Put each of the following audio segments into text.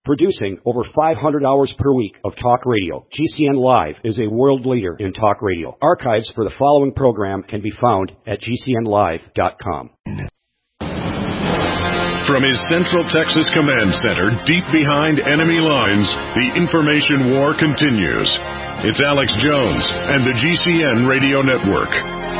Producing over 500 hours per week of talk radio, GCN Live is a world leader in talk radio. Archives for the following program can be found at GCNlive.com. From his Central Texas Command Center, deep behind enemy lines, the information war continues. It's Alex Jones and the GCN Radio Network.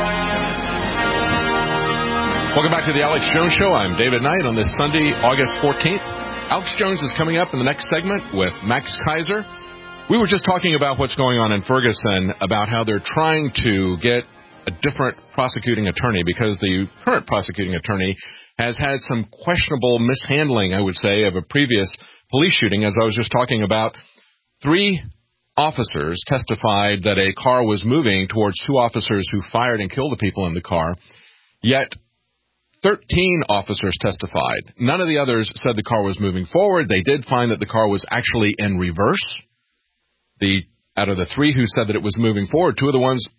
Welcome back to the Alex Jones Show. I'm David Knight on this Sunday, August 14th. Alex Jones is coming up in the next segment with Max Kaiser. We were just talking about what's going on in Ferguson, about how they're trying to get a different prosecuting attorney because the current prosecuting attorney has had some questionable mishandling, I would say, of a previous police shooting. As I was just talking about, 3 officers testified that a car was moving towards 2 officers who fired and killed the people in the car, yet 13 officers testified. None of the others said the car was moving forward. They did find that the car was actually in reverse. Out of the 3 who said that it was moving forward, 2 of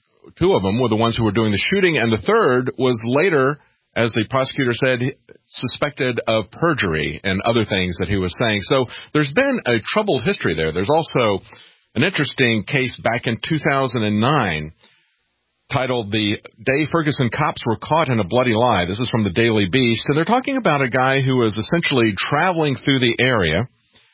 them were the ones who were doing the shooting, and the third was later, as the prosecutor said, suspected of perjury and other things that he was saying. So there's been a troubled history there. There's also an interesting case back in 2009 titled "The Day Ferguson Cops Were Caught in a Bloody Lie." This is from the Daily Beast, and they're talking about a guy who was essentially traveling through the area.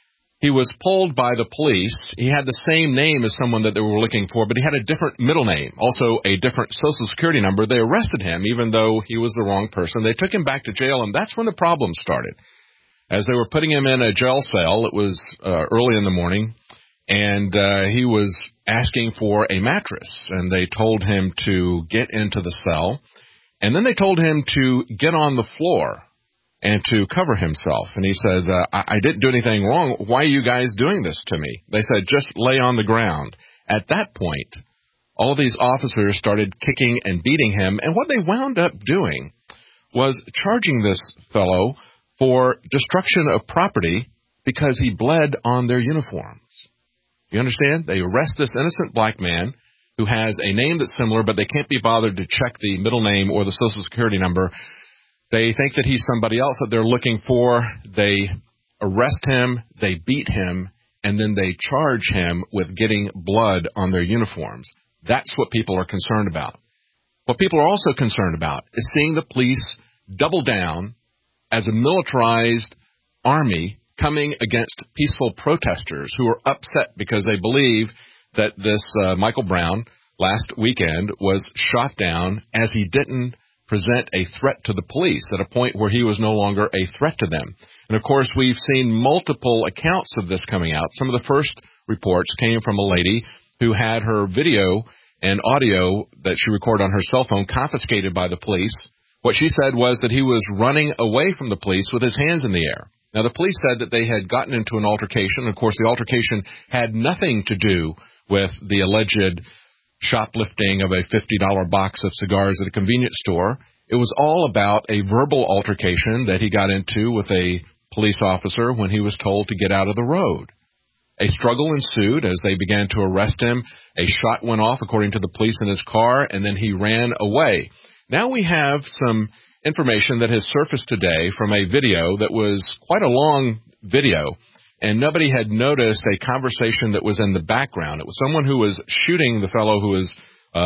He was pulled by the police. He had the same name as someone that they were looking for, but he had a different middle name, also a different Social Security number. They arrested him, even though he was the wrong person. They took him back to jail, and that's when the problem started. As they were putting him in a jail cell, it was early in the morning, and he was asking for a mattress, and they told him to get into the cell, and then they told him to get on the floor and to cover himself. And he said, I didn't do anything wrong. Why are you guys doing this to me? They said, just lay on the ground. At that point, all of these officers started kicking and beating him, and what they wound up doing was charging this fellow for destruction of property because he bled on their uniforms. You understand? They arrest this innocent black man who has a name that's similar, but they can't be bothered to check the middle name or the Social Security number. They think that he's somebody else that they're looking for. They arrest him, they beat him, and then they charge him with getting blood on their uniforms. That's what people are concerned about. What people are also concerned about is seeing the police double down as a militarized army coming against peaceful protesters who are upset because they believe that this Michael Brown last weekend was shot down as he didn't present a threat to the police at a point where he was no longer a threat to them. And, of course, we've seen multiple accounts of this coming out. Some of the first reports came from a lady who had her video and audio that she recorded on her cell phone confiscated by the police. What she said was that he was running away from the police with his hands in the air. Now, the police said that they had gotten into an altercation. Of course, the altercation had nothing to do with the alleged shoplifting of a $50 box of cigars at a convenience store. It was all about a verbal altercation that he got into with a police officer when he was told to get out of the road. A struggle ensued as they began to arrest him. A shot went off, according to the police, in his car, and then he ran away. Now we have some information that has surfaced today from a video that was quite a long video, and nobody had noticed a conversation that was in the background. It was someone who was shooting the fellow who was,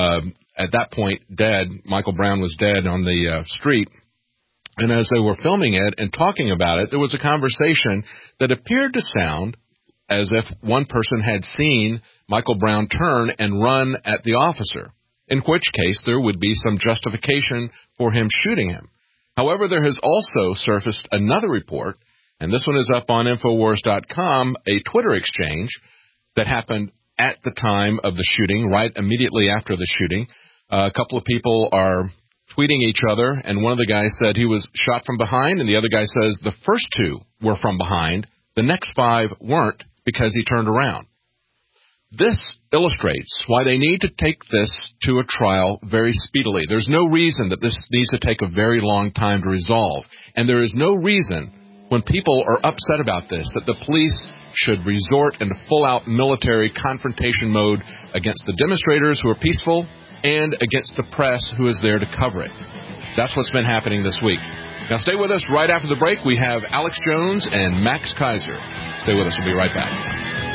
at that point, dead. Michael Brown was dead on the street. And as they were filming it and talking about it, there was a conversation that appeared to sound as if one person had seen Michael Brown turn and run at the officer, in which case there would be some justification for him shooting him. However, there has also surfaced another report, and this one is up on Infowars.com, a Twitter exchange that happened at the time of the shooting, right immediately after the shooting. A couple of people are tweeting each other, and one of the guys said he was shot from behind, and the other guy says the first 2 were from behind, the next 5 weren't because he turned around. This illustrates why they need to take this to a trial very speedily. There's no reason that this needs to take a very long time to resolve. And there is no reason, when people are upset about this, that the police should resort into full-out military confrontation mode against the demonstrators who are peaceful and against the press who is there to cover it. That's what's been happening this week. Now stay with us. Right after the break, we have Alex Jones and Max Keiser. Stay with us. We'll be right back.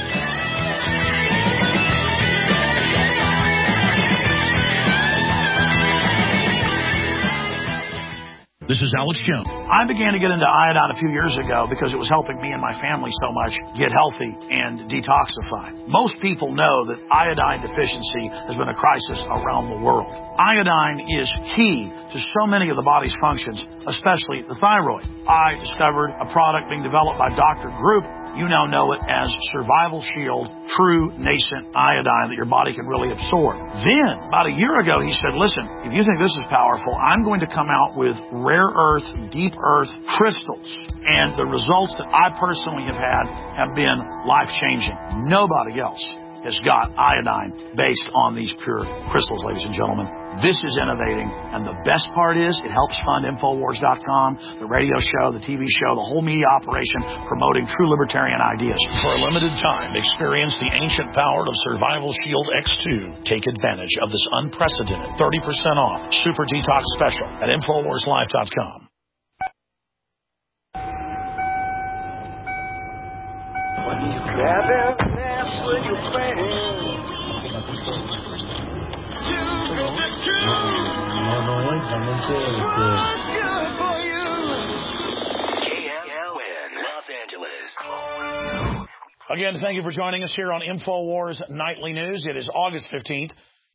This is Alex Jones. I began to get into iodine a few years ago because it was helping me and my family so much get healthy and detoxify. Most people know that iodine deficiency has been a crisis around the world. Iodine is key to so many of the body's functions, especially the thyroid. I discovered a product being developed by Dr. Group. You now know it as Survival Shield True Nascent Iodine that your body can really absorb. Then, about a year ago, he said, listen, if you think this is powerful, I'm going to come out with rare earth, deep earth crystals. And the results that I personally have been life-changing. Nobody else has got iodine based on these pure crystals, ladies and gentlemen. This is innovating, and the best part is it helps fund Infowars.com, the radio show, the TV show, the whole media operation promoting true libertarian ideas. For a limited time, experience the ancient power of Survival Shield X2. Take advantage of this unprecedented 30% off Super Detox Special at InfoWarsLive.com. Again, thank you for joining us here on InfoWars Nightly News. It is August 15th,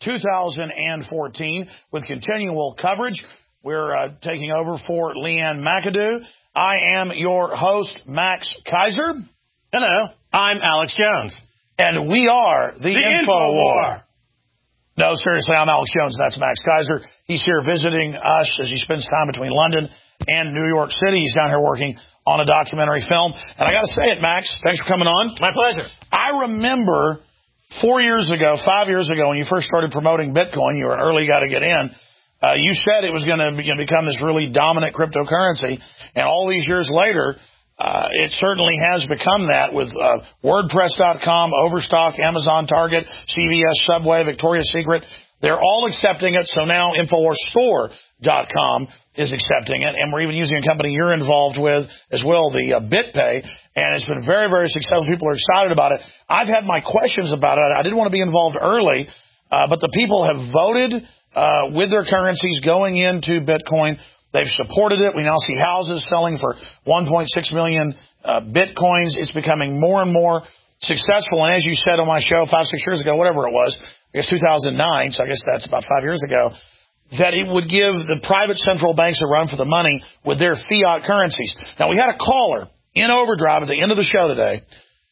2014, with continual coverage. We're taking over for Leanne McAdoo. I am your host, Max Keiser. Hello. I'm Alex Jones. And we are the InfoWar. No, seriously, I'm Alex Jones. That's Max Keiser. He's here visiting us as he spends time between London and New York City. He's down here working on a documentary film. And I got to say it, Max, thanks for coming on. My pleasure. I remember 5 years ago, when you first started promoting Bitcoin, you were an early guy to get in. You said it was going to become this really dominant cryptocurrency. And all these years later, it certainly has become that with WordPress.com, Overstock, Amazon, Target, CVS, Subway, Victoria's Secret. They're all accepting it. So now InfoWarsStore.com is accepting it. And we're even using a company you're involved with as well, the BitPay. And it's been very, very successful. People are excited about it. I've had my questions about it. I didn't want to be involved early, but the people have voted with their currencies going into Bitcoin. They've supported it. We now see houses selling for 1.6 million Bitcoins. It's becoming more and more successful. And as you said on my show 5-6 years ago, whatever it was, I guess 2009, so I guess that's about 5 years ago, that it would give the private central banks a run for the money with their fiat currencies. Now, we had a caller in overdrive at the end of the show today,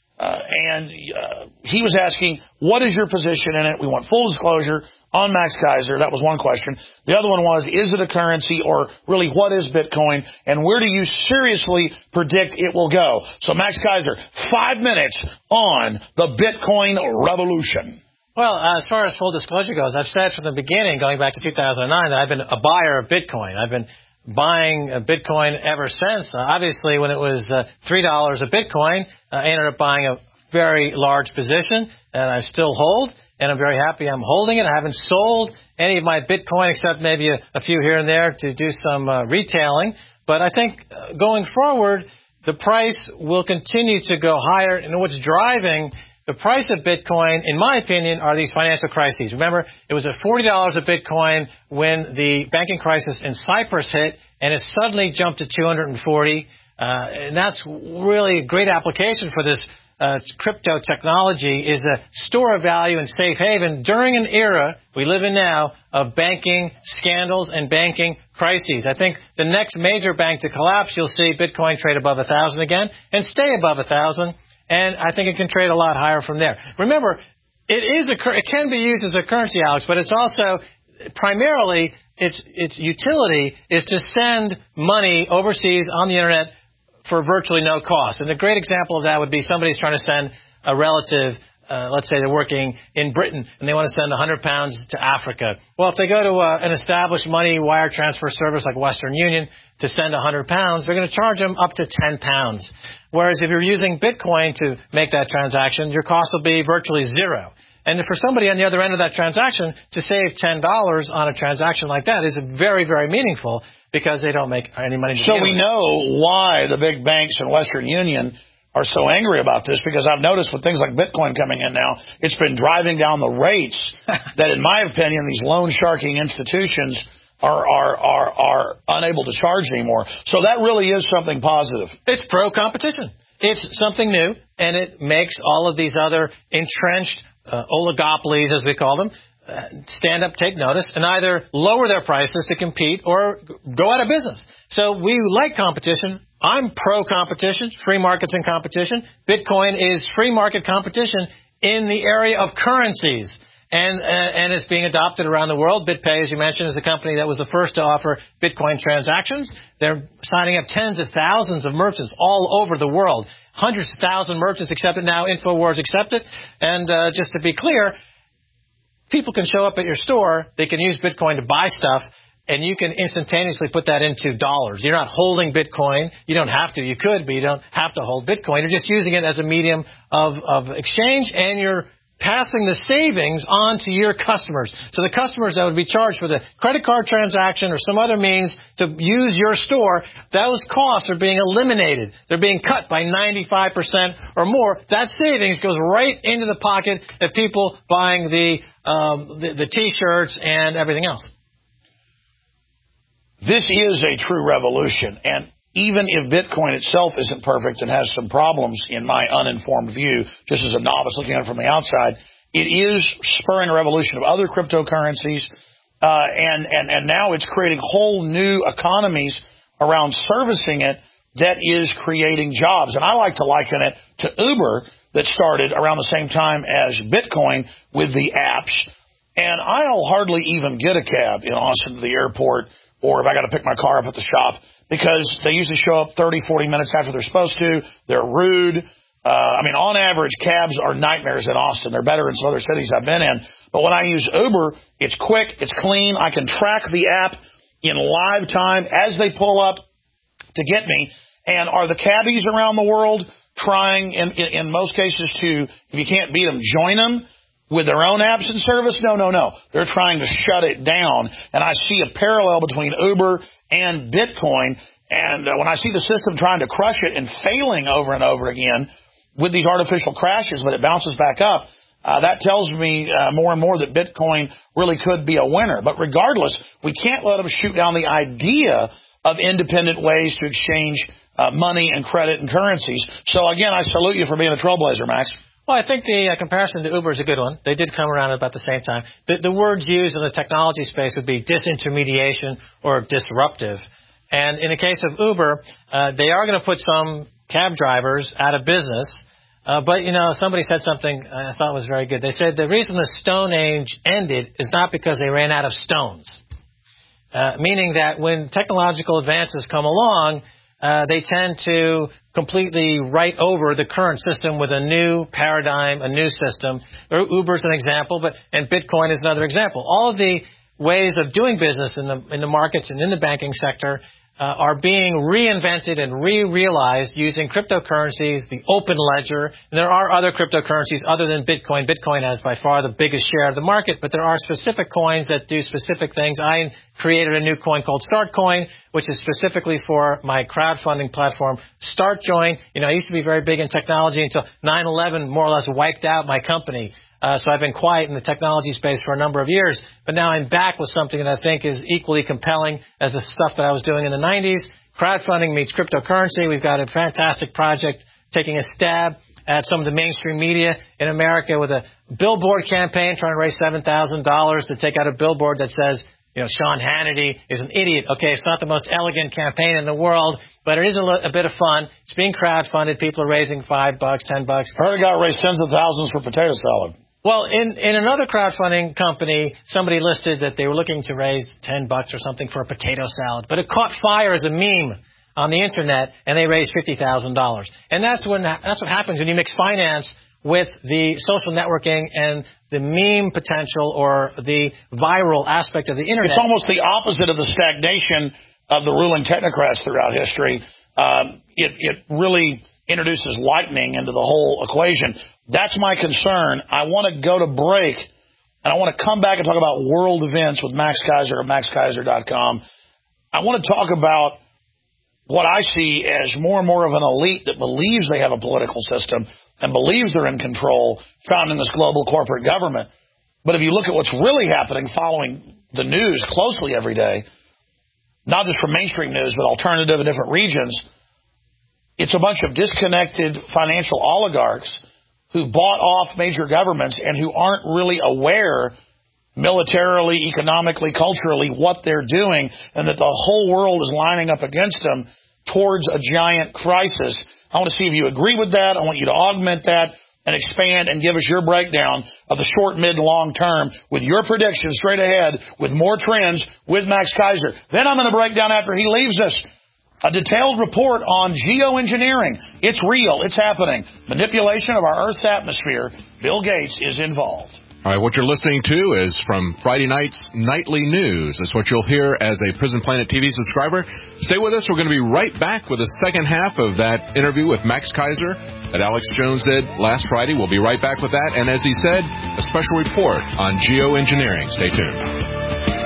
and he was asking, what is your position in it? We want full disclosure on Max Keiser. That was one question. The other one was, is it a currency, or really what is Bitcoin, and where do you seriously predict it will go? So Max Keiser, 5 minutes on the Bitcoin revolution. Well, as far as full disclosure goes, I've said from the beginning, going back to 2009, that I've been a buyer of Bitcoin. I've been buying Bitcoin ever since. Obviously, when it was $3 a Bitcoin, I ended up buying a very large position, and I still hold. And I'm very happy I'm holding it. I haven't sold any of my Bitcoin except maybe a few here and there to do some retailing. But I think going forward, the price will continue to go higher. And what's driving the price of Bitcoin, in my opinion, are these financial crises. Remember, it was at $40 a Bitcoin when the banking crisis in Cyprus hit, and it suddenly jumped to $240. And that's really a great application for this crypto technology, is a store of value and safe haven during an era we live in now of banking scandals and banking crises. I think the next major bank to collapse, you'll see Bitcoin trade above 1,000 again and stay above 1,000, and I think it can trade a lot higher from there. Remember, it can be used as a currency, Alex, but it's also primarily its utility is to send money overseas on the internet for virtually no cost. And a great example of that would be somebody's trying to send a relative, let's say they're working in Britain, and they want to send £100 to Africa. Well, if they go to an established money wire transfer service like Western Union to send £100, they're going to charge them up to £10. Whereas if you're using Bitcoin to make that transaction, your cost will be virtually zero. And for somebody on the other end of that transaction to save $10 on a transaction like that is very, very meaningful. because they don't make any money. So we know why the big banks and Western Union are so angry about this, because I've noticed with things like Bitcoin coming in now, it's been driving down the rates that, in my opinion, these loan sharking institutions are unable to charge anymore. So that really is something positive. It's pro-competition. It's something new, and it makes all of these other entrenched oligopolies, as we call them, stand up, take notice, and either lower their prices to compete or go out of business. So we like competition. I'm pro-competition, free markets and competition. Bitcoin is free market competition in the area of currencies. And it's being adopted around the world. BitPay, as you mentioned, is a company that was the first to offer Bitcoin transactions. They're signing up tens of thousands of merchants all over the world. Hundreds of thousands of merchants accept it now. InfoWars accept it. And just to be clear, people can show up at your store. They can use Bitcoin to buy stuff, and you can instantaneously put that into dollars. You're not holding Bitcoin. You don't have to. You could, but you don't have to hold Bitcoin. You're just using it as a medium of exchange, and you're passing the savings on to your customers. So the customers that would be charged for the credit card transaction or some other means to use your store, those costs are being eliminated. They're being cut by 95% or more. That savings goes right into the pocket of people buying the T-shirts and everything else. This is a true revolution, and even if Bitcoin itself isn't perfect and has some problems, in my uninformed view, just as a novice looking at it from the outside, it is spurring a revolution of other cryptocurrencies, and now it's creating whole new economies around servicing it that is creating jobs. And I like to liken it to Uber, that started around the same time as Bitcoin with the apps. And I'll hardly even get a cab in Austin to the airport, or if I got to pick my car up at the shop, because they usually show up 30, 40 minutes after they're supposed to. They're rude. On average, cabs are nightmares in Austin. They're better in some other cities I've been in. But when I use Uber, it's quick, it's clean. I can track the app in live time as they pull up to get me. And are the cabbies around the world trying, in most cases, to, if you can't beat them, join them with their own apps and service? No. They're trying to shut it down. And I see a parallel between Uber and Bitcoin. And when I see the system trying to crush it and failing over and over again with these artificial crashes, but it bounces back up, that tells me more and more that Bitcoin really could be a winner. But regardless, we can't let them shoot down the idea of independent ways to exchange money and credit and currencies. So, again, I salute you for being a trailblazer, Max. Well, I think the comparison to Uber is a good one. They did come around at about the same time. The words used in the technology space would be disintermediation or disruptive. And in the case of Uber, they are going to put some cab drivers out of business. But, somebody said something I thought was very good. They said the reason the Stone Age ended is not because they ran out of stones. Meaning that when technological advances come along, they tend to completely write over the current system with a new paradigm, a new system. Uber's an example, and Bitcoin is another example. All of the ways of doing business in the markets and in the banking sector are being reinvented and re-realized using cryptocurrencies, the open ledger. And there are other cryptocurrencies other than Bitcoin. Bitcoin has by far the biggest share of the market, but there are specific coins that do specific things. I created a new coin called StartCoin, which is specifically for my crowdfunding platform, StartJoin. I used to be very big in technology until 9/11 more or less wiped out my company. So I've been quiet in the technology space for a number of years, but now I'm back with something that I think is equally compelling as the stuff that I was doing in the 90s. Crowdfunding meets cryptocurrency. We've got a fantastic project taking a stab at some of the mainstream media in America with a billboard campaign trying to raise $7,000 to take out a billboard that says, Sean Hannity is an idiot. Okay, it's not the most elegant campaign in the world, but it is a bit of fun. It's being crowdfunded. People are raising $5, $10. I heard a guy raised tens of thousands for potato salad. Well, in another crowdfunding company, somebody listed that they were looking to raise $10 or something for a potato salad, but it caught fire as a meme on the internet, and they raised $50,000. And that's what happens when you mix finance with the social networking and the meme potential or the viral aspect of the internet. It's almost the opposite of the stagnation of the ruling technocrats throughout history. It really introduces lightning into the whole equation. That's my concern. I want to go to break, and I want to come back and talk about world events with Max Keiser of MaxKeiser.com. I want to talk about what I see as more and more of an elite that believes they have a political system and believes they're in control found in this global corporate government. But if you look at what's really happening following the news closely every day, not just from mainstream news, but alternative in different regions, it's a bunch of disconnected financial oligarchs who bought off major governments and who aren't really aware militarily, economically, culturally what they're doing, and that the whole world is lining up against them towards a giant crisis. I want to see if you agree with that. I want you to augment that and expand and give us your breakdown of the short, mid, and long term with your predictions straight ahead with more trends with Max Keiser. Then I'm going to break down, after he leaves us, a detailed report on geoengineering. It's real. It's happening. Manipulation of our Earth's atmosphere. Bill Gates is involved. All right, what you're listening to is from Friday night's Nightly News. That's what you'll hear as a Prison Planet TV subscriber. Stay with us. We're going to be right back with the second half of that interview with Max Keiser that Alex Jones did last Friday. We'll be right back with that. And as he said, a special report on geoengineering. Stay tuned.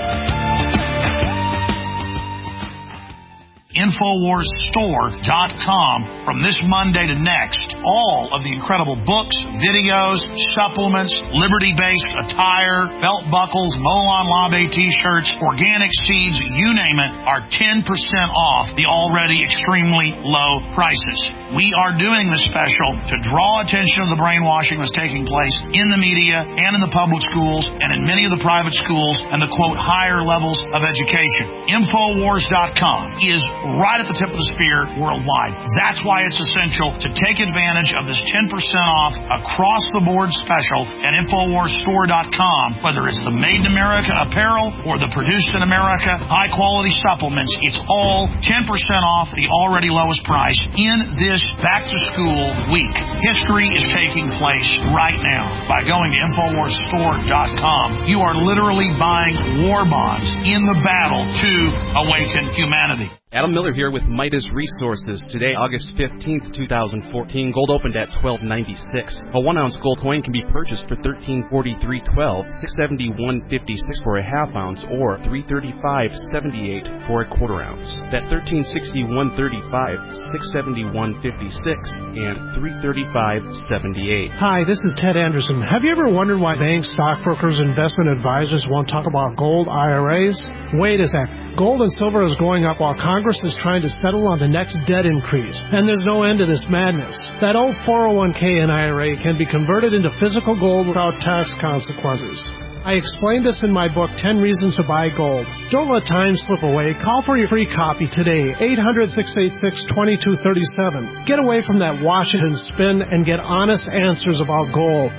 InfoWarsStore.com from this Monday to next. All of the incredible books, videos, supplements, liberty-based attire, belt buckles, Molon Labe t-shirts, organic seeds, you name it, are 10% off the already extremely low prices. We are doing this special to draw attention to the brainwashing that's taking place in the media and in the public schools and in many of the private schools and the, quote, higher levels of education. InfoWars.com is right at the tip of the spear worldwide. That's why it's essential to take advantage of this 10% off across the board special at InfoWarsStore.com. Whether it's the Made in America apparel or the Produced in America high quality supplements, it's all 10% off the already lowest price in this back to school week. History is taking place right now. By going to InfoWarsStore.com, you are literally buying war bonds in the battle to awaken humanity. Adam Miller here with Midas Resources. Today, August 15th, 2014, gold opened at $12.96. A 1-ounce gold coin can be purchased for $13.43.12, $671.56 for a half ounce, or $335.78 for a quarter ounce. That's $1361.35, $671.56, and $335.78. Hi, this is Ted Anderson. Have you ever wondered why banks, stockbrokers, investment advisors won't talk about gold IRAs? Wait a sec. Gold and silver is going up while Congress is trying to settle on the next debt increase, and there's no end to this madness. That old 401k and IRA can be converted into physical gold without tax consequences. I explained this in my book, 10 Reasons to Buy Gold. Don't let time slip away. Call for your free copy today, 800-686-2237. Get away from that Washington spin and get honest answers about gold.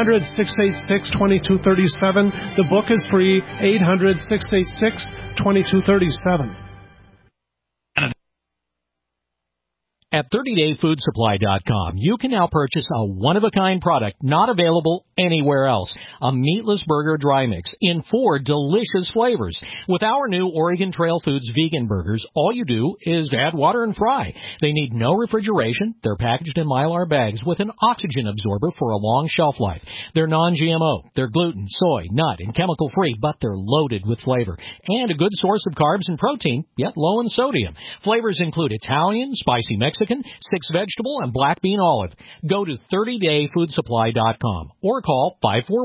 800-686-2237. The book is free, 800-686-2237. At 30dayfoodsupply.com, you can now purchase a one-of-a-kind product not available anywhere else. A meatless burger dry mix in 4 delicious flavors. With our new Oregon Trail Foods vegan burgers, all you do is add water and fry. They need no refrigeration. They're packaged in Mylar bags with an oxygen absorber for a long shelf life. They're non-GMO. They're gluten, soy, nut, and chemical-free, but they're loaded with flavor. And a good source of carbs and protein, yet low in sodium. Flavors include Italian, spicy Mexican, 6-vegetable, and black bean olive. Go to 30dayfoodsupply.com or call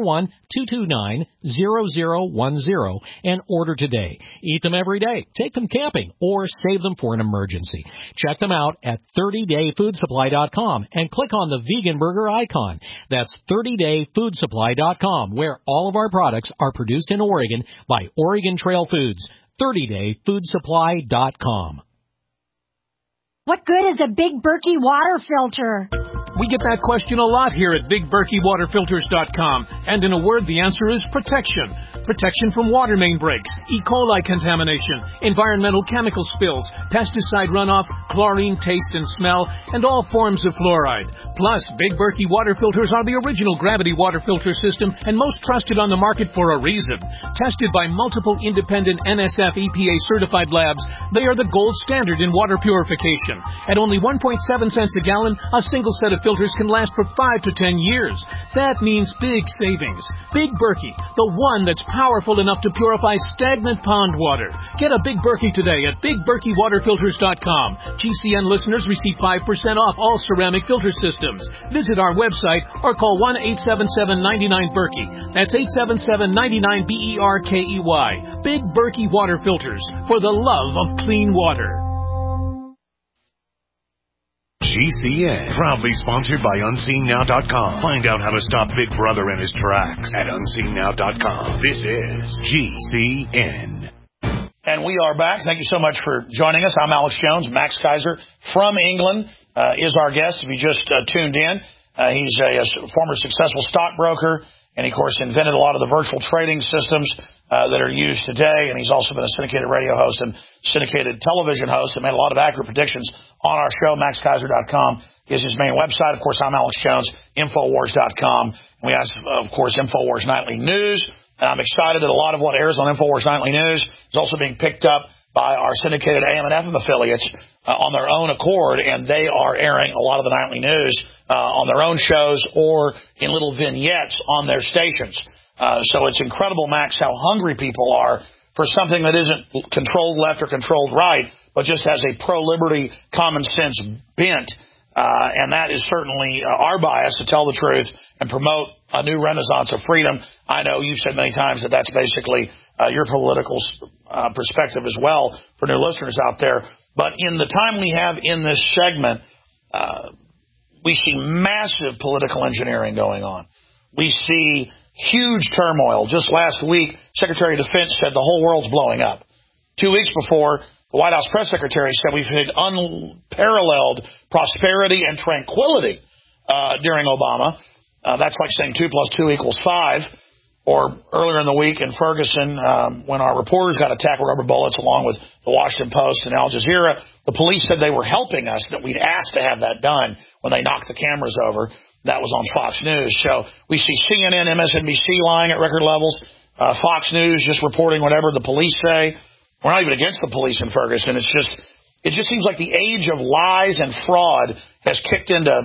541-229-0010 and order today. Eat them every day, take them camping, or save them for an emergency. Check them out at 30dayfoodsupply.com and click on the vegan burger icon. That's 30dayfoodsupply.com, where all of our products are produced in Oregon by Oregon Trail Foods. 30dayfoodsupply.com. What good is a Big Berkey water filter? We get that question a lot here at BigBerkeyWaterFilters.com. And in a word, the answer is protection. Protection from water main breaks, E. coli contamination, environmental chemical spills, pesticide runoff, chlorine taste and smell, and all forms of fluoride. Plus, Big Berkey water filters are the original gravity water filter system and most trusted on the market for a reason. Tested by multiple independent NSF EPA certified labs, they are the gold standard in water purification. At only 1.7 cents a gallon, a single set of filters can last for 5 to 10 years. That means big savings. Big Berkey, the one that's powerful enough to purify stagnant pond water. Get a Big Berkey today at BigBerkeyWaterFilters.com. GCN listeners receive 5% off all ceramic filter systems. Visit our website or call 1-877-99-BERKEY. That's 877-99-BERKEY. Big Berkey Water Filters, for the love of clean water. GCN, proudly sponsored by UnseenNow.com. Find out how to stop Big Brother in his tracks at UnseenNow.com. This is GCN. And we are back. Thank you so much for joining us. I'm Alex Jones. Max Keiser from England is our guest. If you just tuned in, he's a former successful stockbroker, and he, of course, invented a lot of the virtual trading systems that are used today. And he's also been a syndicated radio host and syndicated television host and made a lot of accurate predictions on our show. MaxKeiser.com is his main website. Of course, I'm Alex Jones, Infowars.com. And we have, of course, Infowars Nightly News. And I'm excited that a lot of what airs on Infowars Nightly News is also being picked up by our syndicated AM and FM affiliates on their own accord, and they are airing a lot of the nightly news on their own shows or in little vignettes on their stations. So it's incredible, Max, how hungry people are for something that isn't controlled left or controlled right, but just has a pro-liberty, common sense bent. And that is certainly our bias, to tell the truth and promote a new renaissance of freedom. I know you've said many times that that's basically your political perspective as well for new listeners out there. But in the time we have in this segment, we see massive political engineering going on. We see huge turmoil. Just last week, Secretary of Defense said the whole world's blowing up. 2 weeks before, the White House press secretary said we've had unparalleled prosperity and tranquility during Obama. That's like saying 2 + 2 = 5. Or earlier in the week in Ferguson, when our reporters got attacked with rubber bullets along with the Washington Post and Al Jazeera, the police said they were helping us, that we'd asked to have that done when they knocked the cameras over. That was on Fox News. So we see CNN, MSNBC lying at record levels, Fox News just reporting whatever the police say. We're not even against the police in Ferguson. It just seems like the age of lies and fraud has kicked into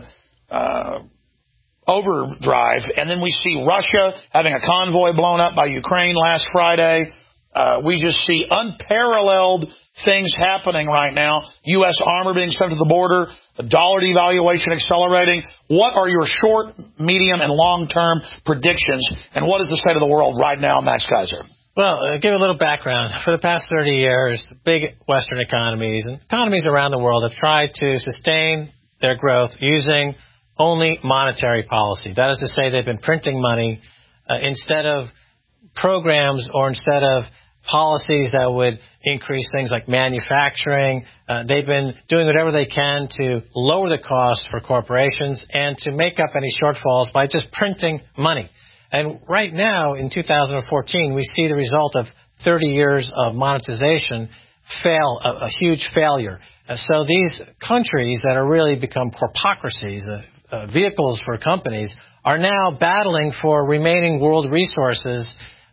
overdrive. And then we see Russia having a convoy blown up by Ukraine last Friday. We just see unparalleled things happening right now. U.S. armor being sent to the border, the dollar devaluation accelerating. What are your short, medium, and long-term predictions? And what is the state of the world right now, Max Keiser? Well, give a little background. For the past 30 years, big Western economies and economies around the world have tried to sustain their growth using only monetary policy. That is to say, they've been printing money instead of programs or instead of policies that would increase things like manufacturing. They've been doing whatever they can to lower the cost for corporations and to make up any shortfalls by just printing money. And right now, in 2014, we see the result of 30 years of monetization fail, a huge failure. So these countries that are really become corpocracies, vehicles for companies, are now battling for remaining world resources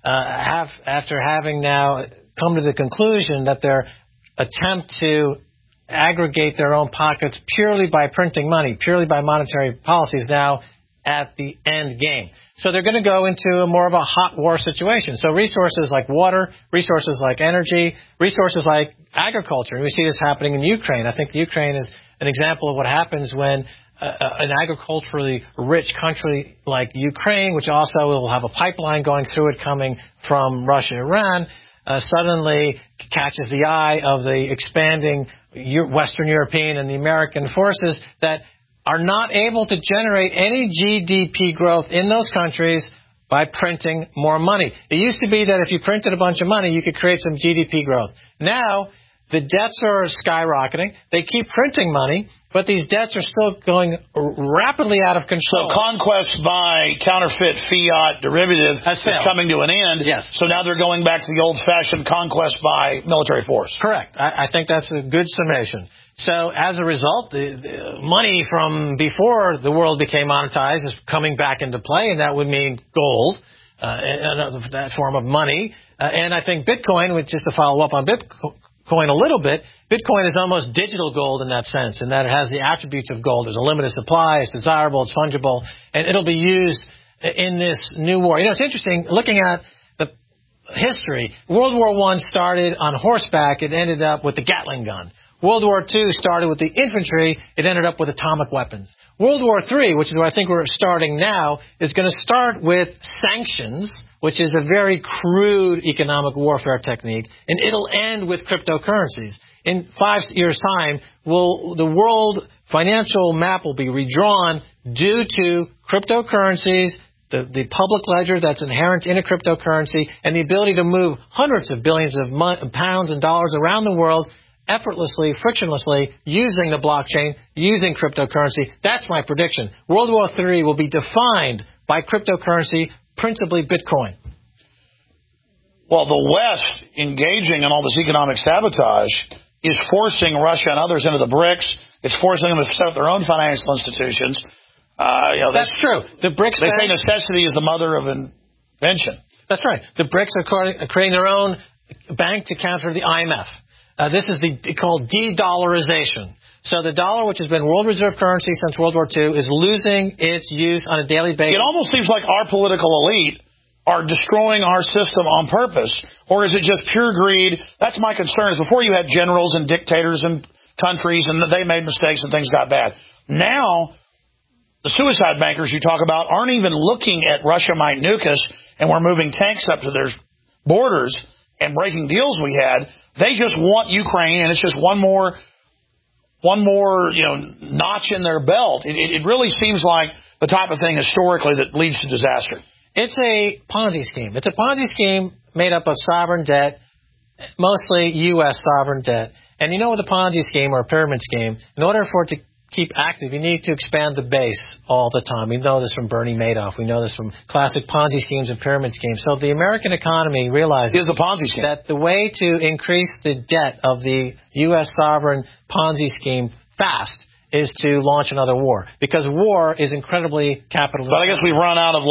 after having now come to the conclusion that their attempt to aggregate their own pockets purely by printing money, purely by monetary policies, now at the end game. So they're going to go into more of a hot war situation. So resources like water, resources like energy, resources like agriculture. And we see this happening in Ukraine. I think Ukraine is an example of what happens when an agriculturally rich country like Ukraine, which also will have a pipeline going through it coming from Russia, Iran, suddenly catches the eye of the expanding Western European and the American forces that are not able to generate any GDP growth in those countries by printing more money. It used to be that if you printed a bunch of money, you could create some GDP growth. Now, the debts are skyrocketing. They keep printing money, but these debts are still going rapidly out of control. So conquest by counterfeit fiat derivative is coming to an end. Yes. So now they're going back to the old-fashioned conquest by military force. Correct. I think that's a good summation. So as a result, the money from before the world became monetized is coming back into play, and that would mean gold, that form of money. And I think Bitcoin, which is to follow up on Bitcoin a little bit, Bitcoin is almost digital gold in that sense, in that it has the attributes of gold. There's a limited supply, it's desirable, it's fungible, and it'll be used in this new war. You know, it's interesting looking at history. World War I started on horseback. It ended up with the Gatling gun. World War II started with the infantry. It ended up with atomic weapons. World War III, which is where I think we're starting now, is going to start with sanctions, which is a very crude economic warfare technique, and it'll end with cryptocurrencies. In 5 years' time, the world financial map will be redrawn due to cryptocurrencies, the public ledger that's inherent in a cryptocurrency, and the ability to move hundreds of billions of pounds and dollars around the world effortlessly, frictionlessly, using the blockchain, using cryptocurrency. That's my prediction. World War III will be defined by cryptocurrency, principally Bitcoin. Well, the West engaging in all this economic sabotage is forcing Russia and others into the BRICS. It's forcing them to set up their own financial institutions. That's true. The BRICS. They say necessity is the mother of invention. That's right. The BRICS are creating their own bank to counter the IMF. This is called de-dollarization. So the dollar, which has been world reserve currency since World War II, is losing its use on a daily basis. It almost seems like our political elite are destroying our system on purpose, or is it just pure greed? That's my concern. Is before you had generals and dictators and countries, and they made mistakes and things got bad. Now, the suicide bankers you talk about aren't even looking at Russia might nuke us, and we're moving tanks up to their borders and breaking deals we had. They just want Ukraine, and it's just one more notch in their belt. It really seems like the type of thing historically that leads to disaster. It's a Ponzi scheme. It's a Ponzi scheme made up of sovereign debt, mostly U.S. sovereign debt. And you know, with a Ponzi scheme or a pyramid scheme, in order for it to keep active, you need to expand the base all the time. We know this from Bernie Madoff. We know this from classic Ponzi schemes and pyramid schemes. So the American economy realizes is a Ponzi scheme. That the way to increase the debt of the U.S. sovereign Ponzi scheme fast is to launch another war, because war is incredibly capital. But I guess we've run out of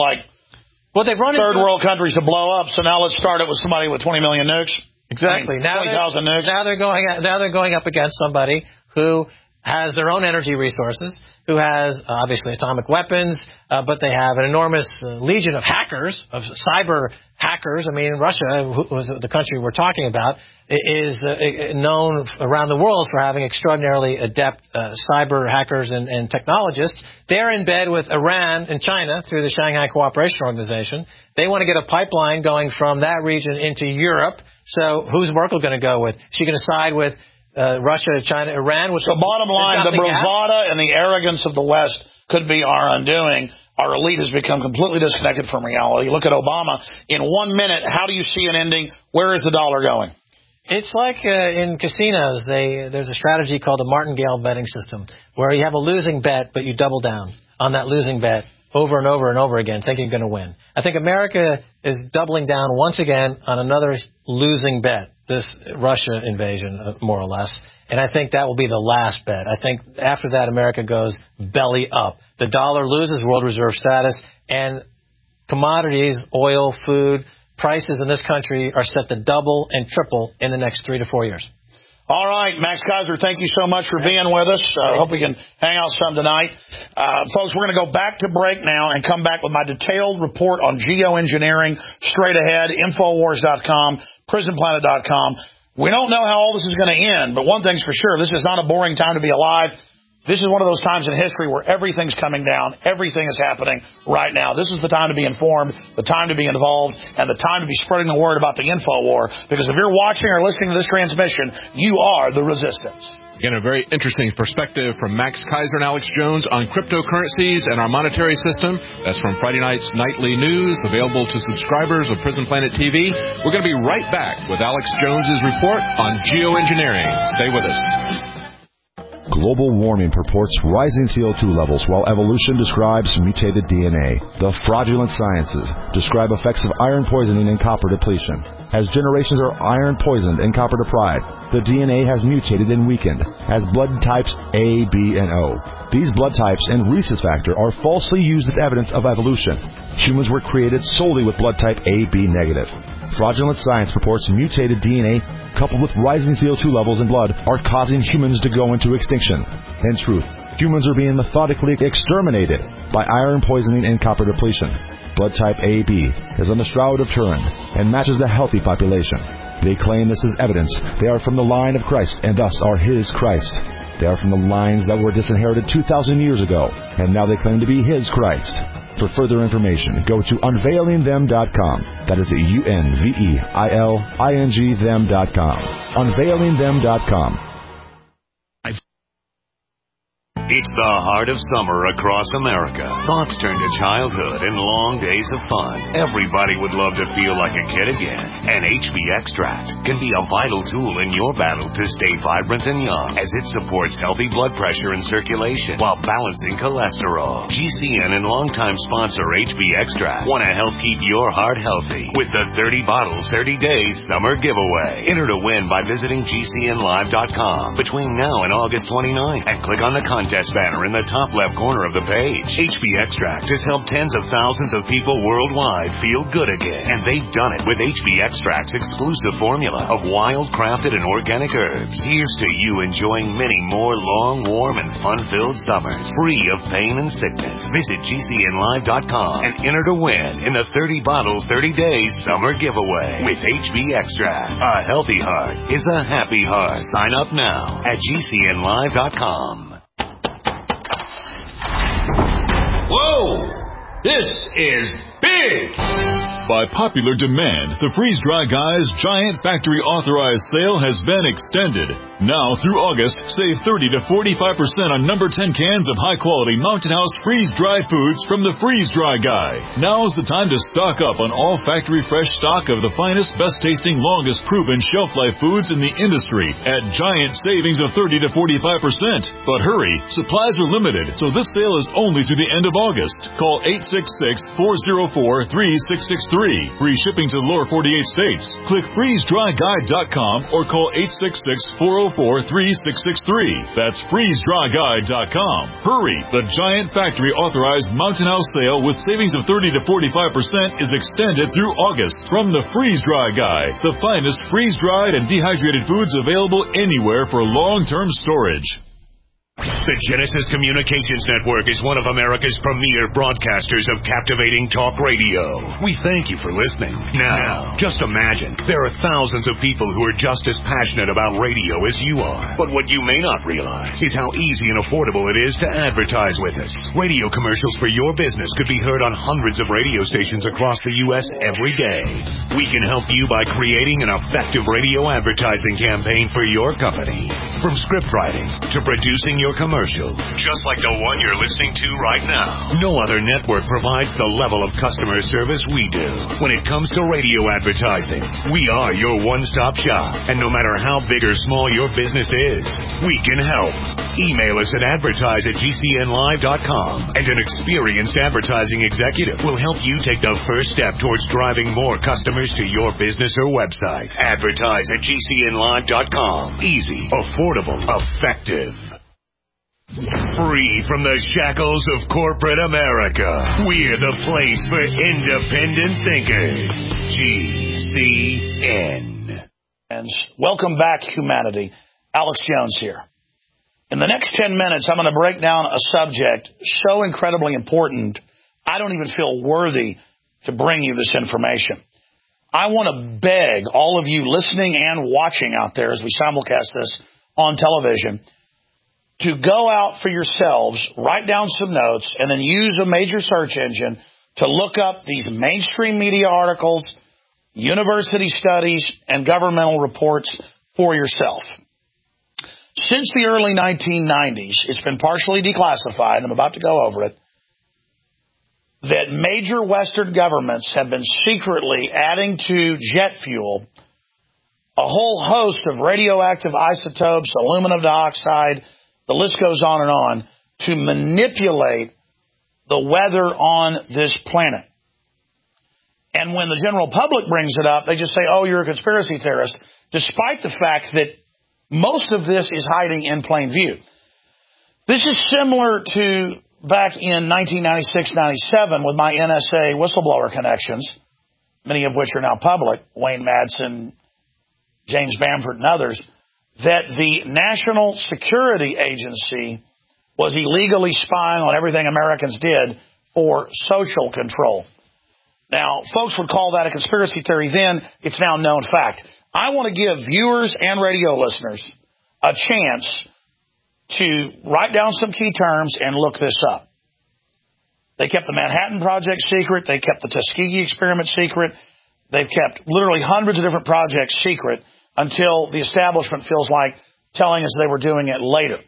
third world countries to blow up. So now let's start it with somebody with 20 million nukes. Exactly. 20,000 nukes. Now they're going up against somebody who has their own energy resources, who has obviously atomic weapons, but they have an enormous legion of hackers, of cyber hackers. I mean, Russia, the country we're talking about, is known around the world for having extraordinarily adept cyber hackers and technologists. They're in bed with Iran and China through the Shanghai Cooperation Organization. They want to get a pipeline going from that region into Europe. So who's Merkel going to go with? Is she going to side with Russia, China, Iran? So bottom line, the bravado and the arrogance of the West could be our undoing. Our elite has become completely disconnected from reality. Look at Obama. In 1 minute, how do you see an ending? Where is the dollar going? It's like in casinos, there's a strategy called the martingale betting system, where you have a losing bet, but you double down on that losing bet over and over and over again, thinking you're going to win. I think America is doubling down once again on another losing bet, this Russia invasion, more or less. And I think that will be the last bet. I think after that, America goes belly up. The dollar loses world reserve status, and commodities, oil, food, prices in this country are set to double and triple in the next 3 to 4 years. All right, Max Keiser, thank you so much for being with us. I hope we can hang out some tonight. Folks, we're going to go back to break now and come back with my detailed report on geoengineering straight ahead, Infowars.com, PrisonPlanet.com. We don't know how all this is going to end, but one thing's for sure, this is not a boring time to be alive. This is one of those times in history where everything's coming down. Everything is happening right now. This is the time to be informed, the time to be involved, and the time to be spreading the word about the info war. Because if you're watching or listening to this transmission, you are the resistance. Again, a very interesting perspective from Max Keiser and Alex Jones on cryptocurrencies and our monetary system. That's from Friday night's Nightly News, available to subscribers of Prison Planet TV. We're going to be right back with Alex Jones's report on geoengineering. Stay with us. Global warming purports rising CO2 levels, while evolution describes mutated DNA. The fraudulent sciences describe effects of iron poisoning and copper depletion. As generations are iron poisoned and copper deprived, the DNA has mutated and weakened as blood types A, B, and O. These blood types and rhesus factor are falsely used as evidence of evolution. Humans were created solely with blood type AB negative. Fraudulent science purports mutated DNA coupled with rising CO2 levels in blood are causing humans to go into extinction. In truth, humans are being methodically exterminated by iron poisoning and copper depletion. blood type AB, is on the Shroud of Turin and matches the healthy population. They claim this is evidence they are from the line of Christ and thus are His Christ. They are from the lines that were disinherited 2,000 years ago, and now they claim to be His Christ. For further information, go to unveilingthem.com. That is UNVEILING them.com. Unveilingthem.com. It's the heart of summer across America. Thoughts turn to childhood and long days of fun. Everybody would love to feel like a kid again. And HB Extract can be a vital tool in your battle to stay vibrant and young, as it supports healthy blood pressure and circulation while balancing cholesterol. GCN and longtime sponsor HB Extract want to help keep your heart healthy with the 30 bottles, 30 days summer giveaway. Enter to win by visiting GCNlive.com between now and August 29 and click on the contest banner in the top left corner of the page. HB Extract has helped tens of thousands of people worldwide feel good again, and they've done it with HB Extract's exclusive formula of wild, crafted, and organic herbs. Here's to you enjoying many more long, warm, and fun-filled summers, free of pain and sickness. Visit GCNlive.com and enter to win in the 30 bottles, 30 days summer giveaway with HB Extract. A healthy heart is a happy heart. Sign up now at GCNlive.com. Whoa! This is big! By popular demand, the Freeze Dry Guy's Giant Factory Authorized Sale has been extended. Now through August, save 30 to 45% on number 10 cans of high-quality Mountain House freeze-dried foods from the Freeze Dry Guy. Now's the time to stock up on all factory fresh stock of the finest, best-tasting, longest-proven shelf-life foods in the industry at giant savings of 30 to 45%. But hurry, supplies are limited, so this sale is only through the end of August. Call 866-404-3663. Free shipping to the lower 48 states. Click freezedryguide.com or call 866-404-3663. That's freezedryguide.com. Hurry! The Giant Factory Authorized Mountain House Sale with savings of 30 to 45% is extended through August from the Freeze Dry Guy, the finest freeze-dried and dehydrated foods available anywhere for long-term storage. The Genesis Communications Network is one of America's premier broadcasters of captivating talk radio. We thank you for listening. Now, just imagine, there are thousands of people who are just as passionate about radio as you are. But what you may not realize is how easy and affordable it is to advertise with us. Radio commercials for your business could be heard on hundreds of radio stations across the U.S. every day. We can help you by creating an effective radio advertising campaign for your company. From script writing to producing your commercial, just like the one you're listening to right now. No other network provides the level of customer service we do. When it comes to radio advertising, we are your one-stop shop. And no matter how big or small your business is, we can help. Email us at advertise@gcnlive.com, and an experienced advertising executive will help you take the first step towards driving more customers to your business or website. Advertise@gcnlive.com. Easy, affordable, effective. Free from the shackles of corporate America, we're the place for independent thinkers. GCN. And welcome back, humanity. Alex Jones here. In the next 10 minutes, I'm going to break down a subject so incredibly important, I don't even feel worthy to bring you this information. I want to beg all of you listening and watching out there as we simulcast this on television to go out for yourselves, write down some notes, and then use a major search engine to look up these mainstream media articles, university studies, and governmental reports for yourself. Since the early 1990s, it's been partially declassified, I'm about to go over it, that major Western governments have been secretly adding to jet fuel a whole host of radioactive isotopes, aluminum dioxide, the list goes on, to manipulate the weather on this planet. And when the general public brings it up, they just say, oh, you're a conspiracy theorist, despite the fact that most of this is hiding in plain view. This is similar to back in 1996-97 with my NSA whistleblower connections, many of which are now public, Wayne Madsen, James Bamford, and others, that the National Security Agency was illegally spying on everything Americans did for social control. Now, folks would call that a conspiracy theory then. It's now known fact. I want to give viewers and radio listeners a chance to write down some key terms and look this up. They kept the Manhattan Project secret. They kept the Tuskegee experiment secret. They've kept literally hundreds of different projects secret until the establishment feels like telling us they were doing it later.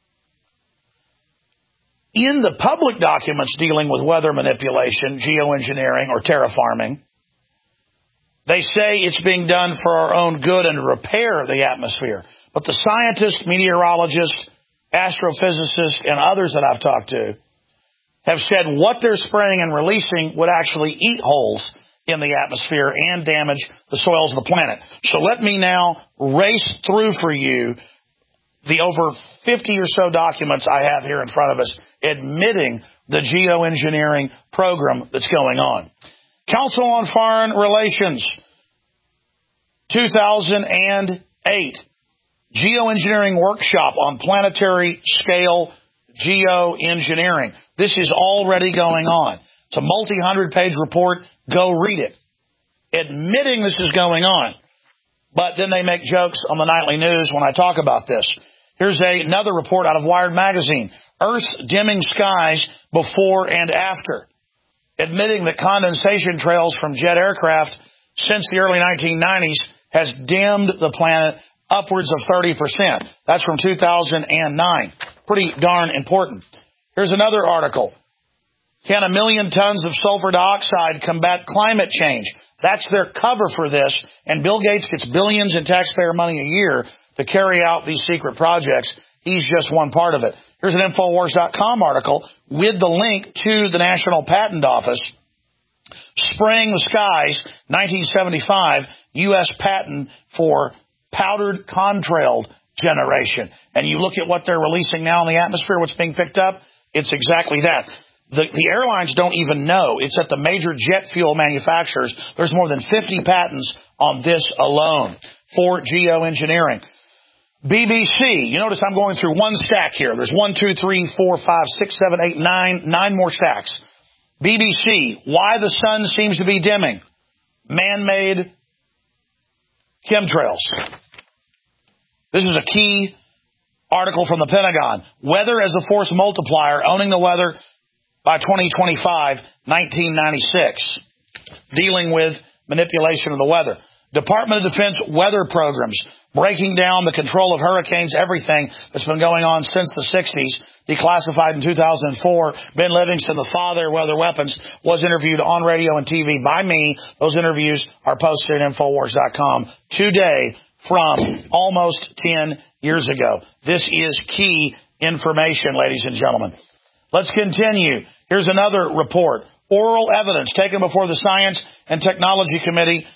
In the public documents dealing with weather manipulation, geoengineering, or terraforming, they say it's being done for our own good and to repair the atmosphere. But the scientists, meteorologists, astrophysicists, and others that I've talked to have said what they're spraying and releasing would actually eat holes in the atmosphere and damage the soils of the planet. So let me now race through for you the over 50 or so documents I have here in front of us admitting the geoengineering program that's going on. Council on Foreign Relations, 2008, geoengineering workshop on planetary scale geoengineering. This is already going on. It's a multi-100-page report. Go read it. Admitting this is going on. But then they make jokes on the nightly news when I talk about this. Here's another report out of Wired Magazine. Earth's dimming skies before and after. Admitting that condensation trails from jet aircraft since the early 1990s has dimmed the planet upwards of 30%. That's from 2009. Pretty darn important. Here's another article. Can 1 million tons of sulfur dioxide combat climate change? That's their cover for this. And Bill Gates gets billions in taxpayer money a year to carry out these secret projects. He's just one part of it. Here's an Infowars.com article with the link to the National Patent Office. Spraying the Skies, 1975, U.S. patent for powdered contrail generation. And you look at what they're releasing now in the atmosphere, what's being picked up, it's exactly that. The airlines don't even know. It's at the major jet fuel manufacturers. There's more than 50 patents on this alone for geoengineering. BBC, you notice I'm going through one stack here. There's 1, 2, 3, 4, 5, 6, 7, 8, 9 more stacks. BBC, why the sun seems to be dimming. Man-made chemtrails. This is a key article from the Pentagon. Weather as a force multiplier, owning the weather by 2025, 1996. Dealing with manipulation of the weather. Department of Defense weather programs, breaking down the control of hurricanes, everything that's been going on since the 60s, declassified in 2004. Ben Livingston, the father of weather weapons, was interviewed on radio and TV by me. Those interviews are posted at Infowars.com today from almost 10 years ago. This is key information, ladies and gentlemen. Let's continue. Here's another report. Oral evidence taken before the Science and Technology Committee,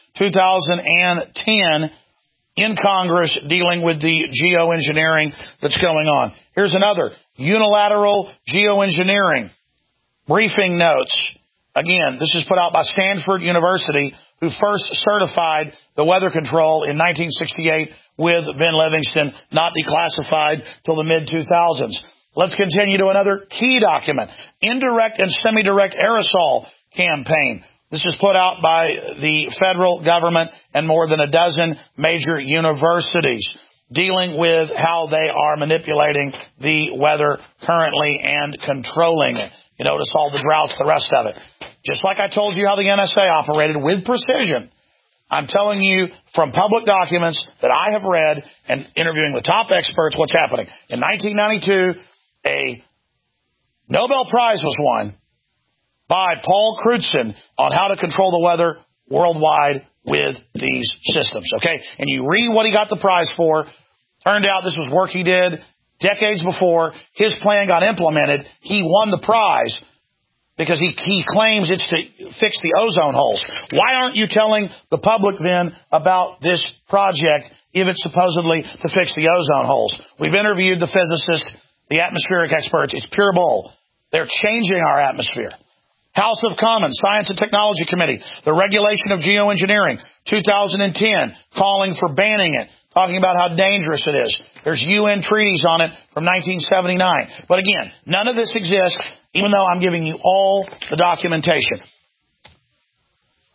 2010, in Congress dealing with the geoengineering that's going on. Here's another. Unilateral geoengineering. Briefing notes. Again, this is put out by Stanford University, who first certified the weather control in 1968 with Ben Livingston, not declassified till the mid-2000s. Let's continue to another key document. Indirect and semi-direct aerosol campaign. This is put out by the federal government and more than a dozen major universities dealing with how they are manipulating the weather currently and controlling it. You notice all the droughts, the rest of it. Just like I told you how the NSA operated with precision, I'm telling you from public documents that I have read and interviewing the top experts what's happening. In 1992, a Nobel Prize was won by Paul Crutzen on how to control the weather worldwide with these systems, okay? And you read what he got the prize for. Turned out this was work he did decades before. His plan got implemented. He won the prize because he claims it's to fix the ozone holes. Why aren't you telling the public then about this project if it's supposedly to fix the ozone holes? We've interviewed the physicists, the atmospheric experts. It's pure bull. They're changing our atmosphere. House of Commons, Science and Technology Committee, the regulation of geoengineering, 2010, calling for banning it, talking about how dangerous it is. There's UN treaties on it from 1979. But again, none of this exists, even though I'm giving you all the documentation.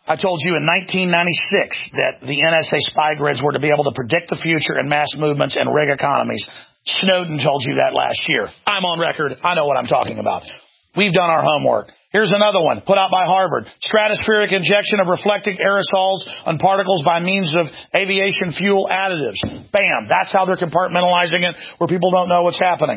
I told you in 1996 that the NSA spy grids were to be able to predict the future and mass movements and rig economies. Snowden told you that last year. I'm on record. I know what I'm talking about. We've done our homework. Here's another one put out by Harvard. Stratospheric injection of reflecting aerosols on particles by means of aviation fuel additives. Bam. That's how they're compartmentalizing it, where people don't know what's happening.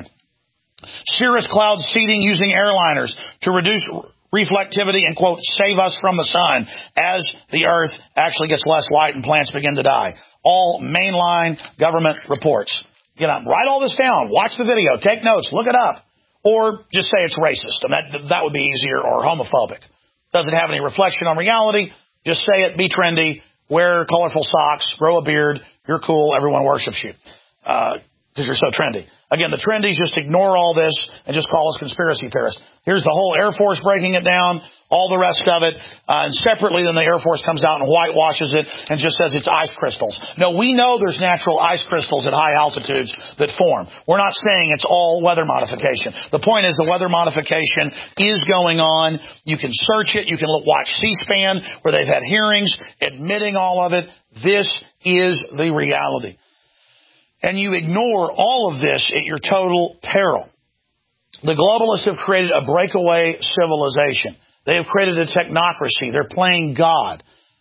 Cirrus cloud seeding using airliners to reduce reflectivity and, quote, save us from the sun as the Earth actually gets less light and plants begin to die. All mainline government reports. Write all this down. Watch the video. Take notes. Look it up. Or just say it's racist, and that would be easier, or homophobic. Doesn't have any reflection on reality. Just say it, be trendy, wear colorful socks, grow a beard. You're cool. Everyone worships you because you're so trendy. Again, the trendies just ignore all this and just call us conspiracy theorists. Here's the whole Air Force breaking it down, all the rest of it, and separately then the Air Force comes out and whitewashes it and just says it's ice crystals. No, we know there's natural ice crystals at high altitudes that form. We're not saying it's all weather modification. The point is the weather modification is going on. You can search it. You can watch C-SPAN where they've had hearings admitting all of it. This is the reality. And you ignore all of this at your total peril. The globalists have created a breakaway civilization. They have created a technocracy. They're playing God.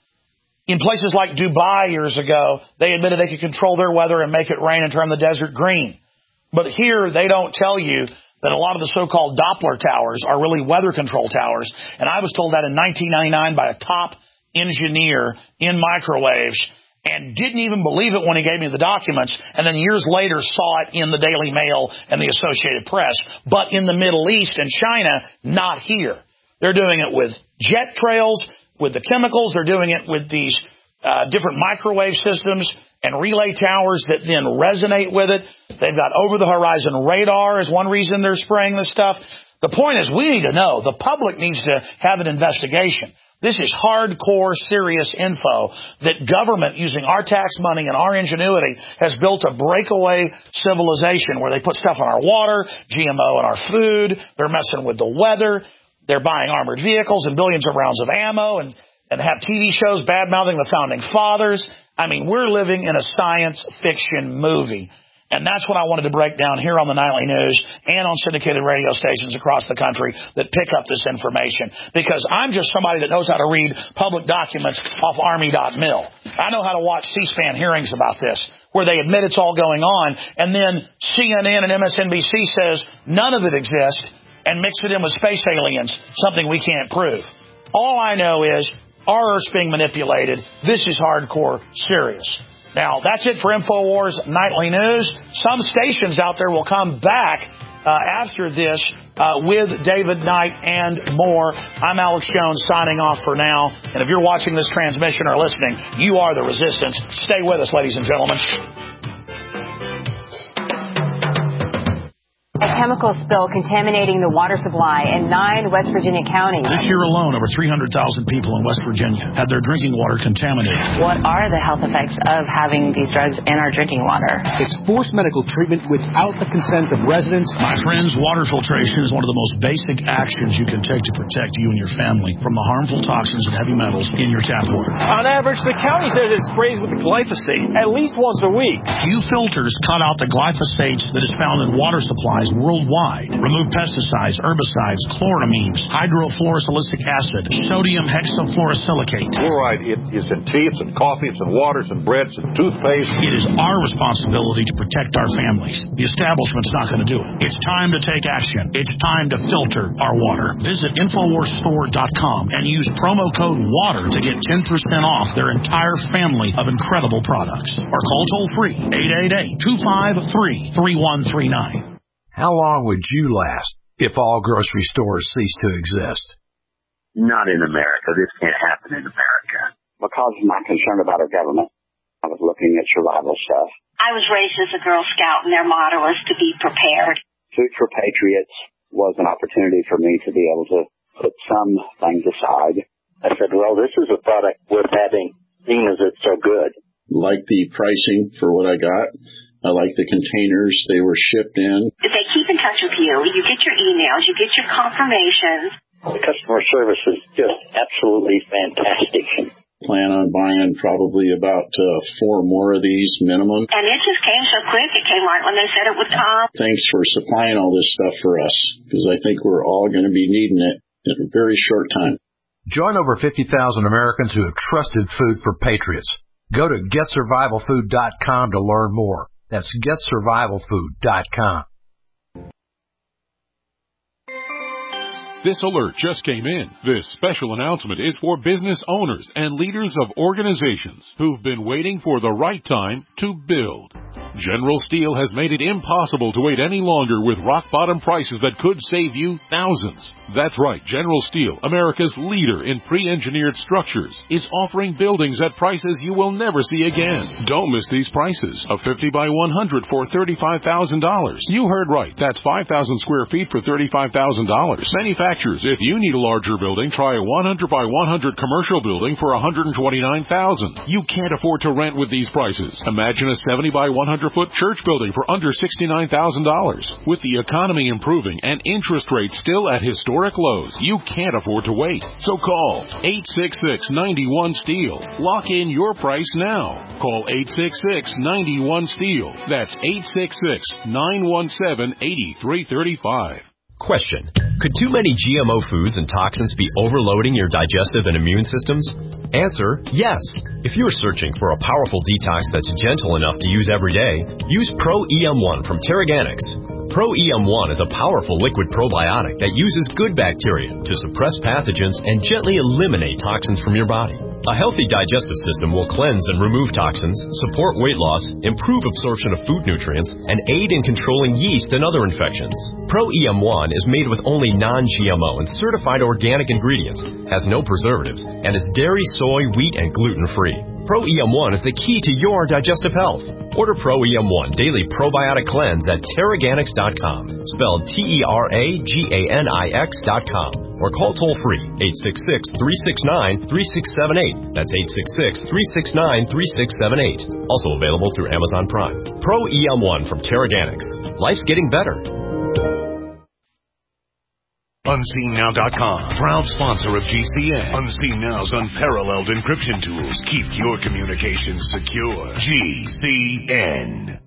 In places like Dubai years ago, they admitted they could control their weather and make it rain and turn the desert green. But here, they don't tell you that a lot of the so-called Doppler towers are really weather control towers. And I was told that in 1999 by a top engineer in microwaves, and didn't even believe it when he gave me the documents, and then years later saw it in the Daily Mail and the Associated Press. But in the Middle East and China, not here. They're doing it with jet trails, with the chemicals. They're doing it with these different microwave systems and relay towers that then resonate with it. They've got over-the-horizon radar is one reason they're spraying this stuff. The point is we need to know. The public needs to have an investigation. This is hardcore, serious info that government, using our tax money and our ingenuity, has built a breakaway civilization where they put stuff in our water, GMO in our food, they're messing with the weather, they're buying armored vehicles and billions of rounds of ammo and have TV shows bad-mouthing the Founding Fathers. I mean, we're living in a science fiction movie. And that's what I wanted to break down here on the Nightly News and on syndicated radio stations across the country that pick up this information. Because I'm just somebody that knows how to read public documents off Army.mil. I know how to watch C-SPAN hearings about this, where they admit it's all going on, and then CNN and MSNBC says none of it exists and mix it in with space aliens, something we can't prove. All I know is our Earth's being manipulated. This is hardcore serious. Now, that's it for InfoWars Nightly News. Some stations out there will come back after this with David Knight and more. I'm Alex Jones signing off for now. And if you're watching this transmission or listening, you are the resistance. Stay with us, ladies and gentlemen. A chemical spill contaminating the water supply in 9 West Virginia counties. This year alone, over 300,000 people in West Virginia had their drinking water contaminated. What are the health effects of having these drugs in our drinking water? It's forced medical treatment without the consent of residents. My friends, water filtration is one of the most basic actions you can take to protect you and your family from the harmful toxins and heavy metals in your tap water. On average, the county says it sprays with glyphosate at least once a week. Few filters cut out the glyphosate that is found in water supplies worldwide. Remove pesticides, herbicides, chloramines, hydrofluorosilicic acid, sodium hexafluorosilicate. Fluoride, it is in tea, it's in coffee, it's in water, it's in bread, it's in toothpaste. It is our responsibility to protect our families. The establishment's not going to do it. It's time to take action. It's time to filter our water. Visit InfoWarsStore.com and use promo code WATER to get 10% off their entire family of incredible products. Or call toll-free 888-253-3139. How long would you last if all grocery stores ceased to exist? Not in America. This can't happen in America. Because of my concern about our government, I was looking at survival stuff. I was raised as a Girl Scout, and their motto was to be prepared. Food for Patriots was an opportunity for me to be able to put some things aside. I said, well, this is a product worth having, seeing as it's so good. Like the pricing for what I got. I like the containers they were shipped in. If they keep in touch with you, you get your emails, you get your confirmations. The customer service is just absolutely fantastic. Plan on buying probably about 4 more of these minimum. And it just came so quick. It came right when they said it would come. Thanks for supplying all this stuff for us, because I think we're all going to be needing it in a very short time. Join over 50,000 Americans who have trusted food for patriots. Go to GetSurvivalFood.com to learn more. That's GetSurvivalFood.com. This alert just came in. This special announcement is for business owners and leaders of organizations who've been waiting for the right time to build. General Steel has made it impossible to wait any longer with rock-bottom prices that could save you thousands. That's right, General Steel, America's leader in pre-engineered structures, is offering buildings at prices you will never see again. Don't miss these prices. A 50 by 100 for $35,000. You heard right. That's 5,000 square feet for $35,000. Manufacturers, if you need a larger building, try a 100 by 100 commercial building for $129,000. You can't afford to rent with these prices. Imagine a 70 by 100-foot church building for under $69,000. With the economy improving and interest rates still at historic lows, you can't afford to wait. So call 866-91-STEEL. Lock in your price now. Call 866-91-STEEL. That's 866-917-8335. Question. Could too many GMO foods and toxins be overloading your digestive and immune systems? Answer, yes. If you're searching for a powerful detox that's gentle enough to use every day, use Pro-EM1 from Terraganics. Pro-EM1 is a powerful liquid probiotic that uses good bacteria to suppress pathogens and gently eliminate toxins from your body. A healthy digestive system will cleanse and remove toxins, support weight loss, improve absorption of food nutrients, and aid in controlling yeast and other infections. Pro-EM1 is made with only non-GMO and certified organic ingredients, has no preservatives, and is dairy, soy, wheat, and gluten-free. Pro-EM1 is the key to your digestive health. Order Pro-EM1 Daily Probiotic Cleanse at Terraganics.com, spelled Terraganix.com, or call toll-free 866-369-3678. That's 866-369-3678. Also available through Amazon Prime. Pro-EM1 from Terraganics. Life's getting better. UnseenNow.com, proud sponsor of GCN. Unseen Now's unparalleled encryption tools keep your communications secure. GCN.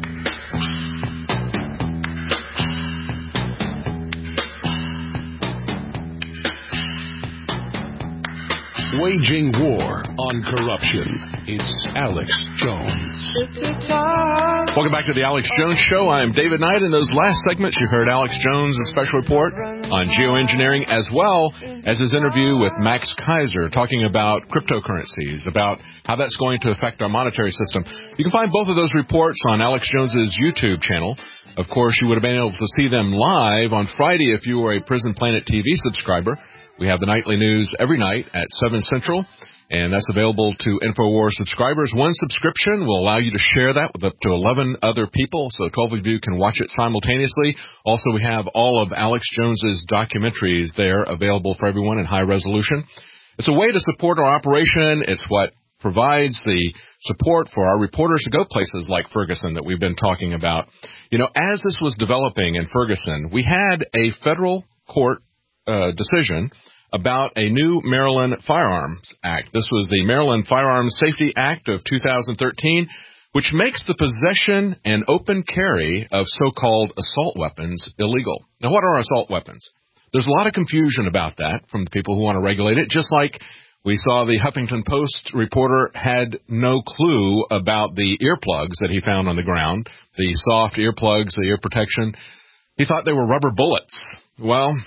Waging war on corruption. It's Alex Jones. Welcome back to the Alex Jones Show. I'm David Knight. In those last segments, you heard Alex Jones' special report on geoengineering, as well as his interview with Max Keiser, talking about cryptocurrencies, about how that's going to affect our monetary system. You can find both of those reports on Alex Jones' YouTube channel. Of course, you would have been able to see them live on Friday if you were a Prison Planet TV subscriber. We have the nightly news every night at 7 Central, and that's available to InfoWars subscribers. One subscription will allow you to share that with up to 11 other people, so 12 of you can watch it simultaneously. Also, we have all of Alex Jones's documentaries there available for everyone in high resolution. It's a way to support our operation. It's what provides the support for our reporters to go places like Ferguson that we've been talking about. You know, as this was developing in Ferguson, we had a federal court decision about a new Maryland Firearms Act. This was the Maryland Firearms Safety Act of 2013, which makes the possession and open carry of so-called assault weapons illegal. Now, what are assault weapons? There's a lot of confusion about that from the people who want to regulate it, just like we saw the Huffington Post reporter had no clue about the earplugs that he found on the ground, the soft earplugs, the ear protection. He thought they were rubber bullets. Well,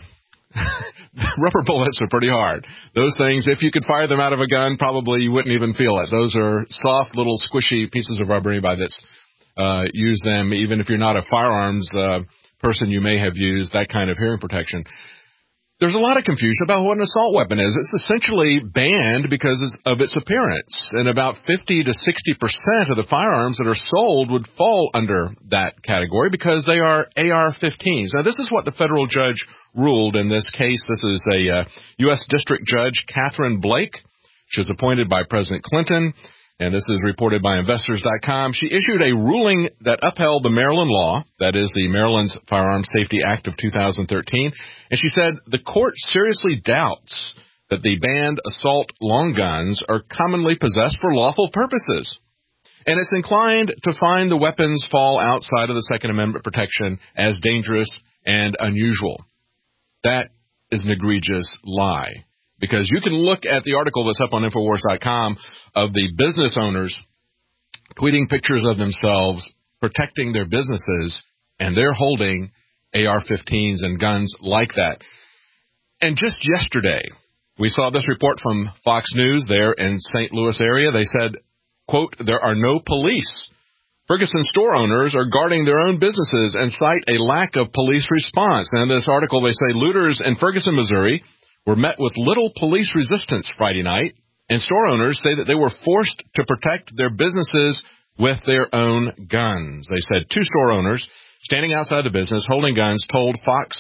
rubber bullets are pretty hard. Those things, if you could fire them out of a gun, probably you wouldn't even feel it. Those are soft, little squishy pieces of rubber. Anybody that's used them, even if you're not a firearms person, you may have used that kind of hearing protection. There's a lot of confusion about what an assault weapon is. It's essentially banned because of its appearance, and about 50 to 60% of the firearms that are sold would fall under that category because they are AR-15s. Now, this is what the federal judge ruled in this case. This is a U.S. District Judge, Catherine Blake. She was appointed by President Clinton. and this is reported by Investors.com. She issued a ruling that upheld the Maryland law, that is the Maryland's Firearms Safety Act of 2013, and she said the court seriously doubts that the banned assault long guns are commonly possessed for lawful purposes. And it's inclined to find the weapons fall outside of the Second Amendment protection as dangerous and unusual. That is an egregious lie. Because you can look at the article that's up on Infowars.com of the business owners tweeting pictures of themselves protecting their businesses, and they're holding AR-15s and guns like that. And just yesterday, we saw this report from Fox News there in St. Louis area. They said, quote, there are no police. Ferguson store owners are guarding their own businesses and cite a lack of police response. And in this article, they say looters in Ferguson, Missouri, were met with little police resistance Friday night, and store owners say that they were forced to protect their businesses with their own guns. They said 2 store owners standing outside the business holding guns told